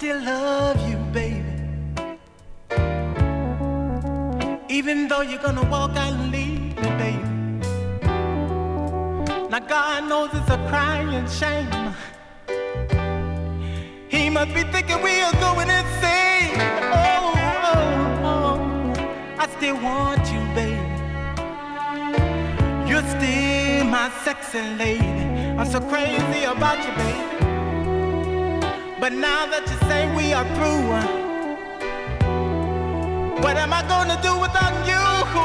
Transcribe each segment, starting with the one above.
still love you, baby. Even though you're gonna walk out and leave me, baby. Now God knows it's a crying shame. He must be thinking we are going insane. Oh, oh, oh. I still want you, baby. You're still my sexy lady. I'm so crazy about you, baby. But now that you say we are through, what am I gonna do without you?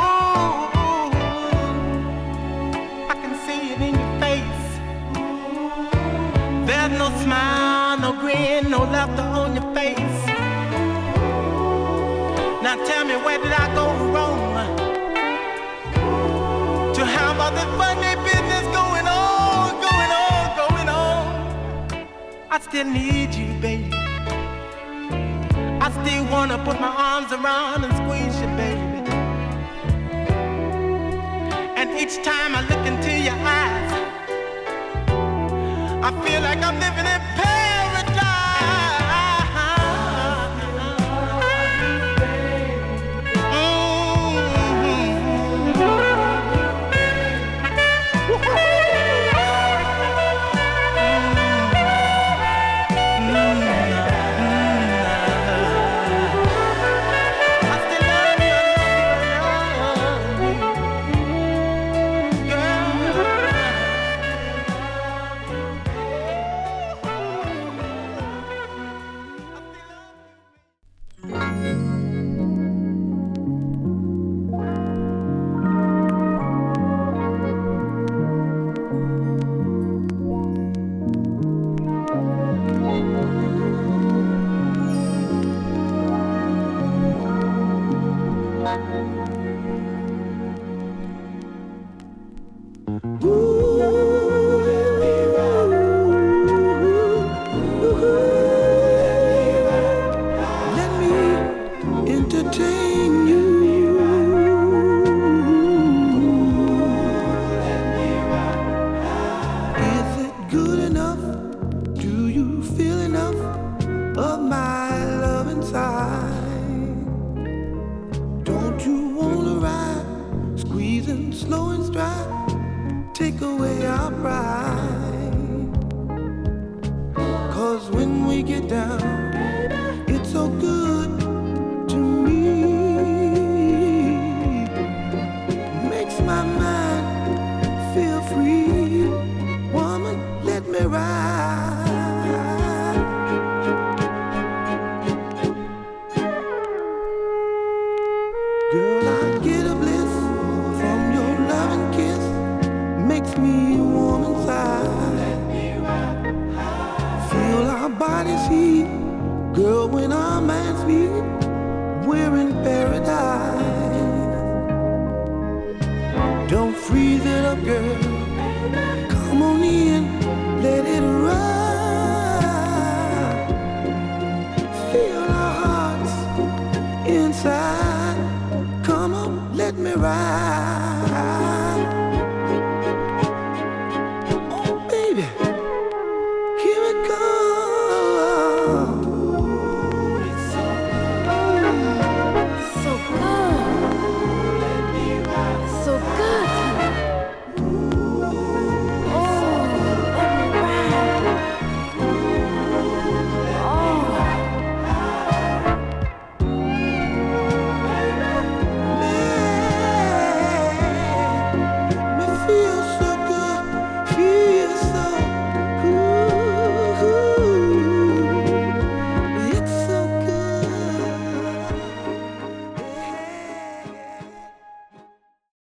I can see it in your face. There's no smile, no grin, no laughter on your face. Now tell me, where did I go wrong to have all this funny business going on, going on, going on? I still need you, baby. I still wanna put my arms around and squeeze you, baby. And each time I look into your eyes, I feel like I'm living in paradise. Inside, come on, let me ride.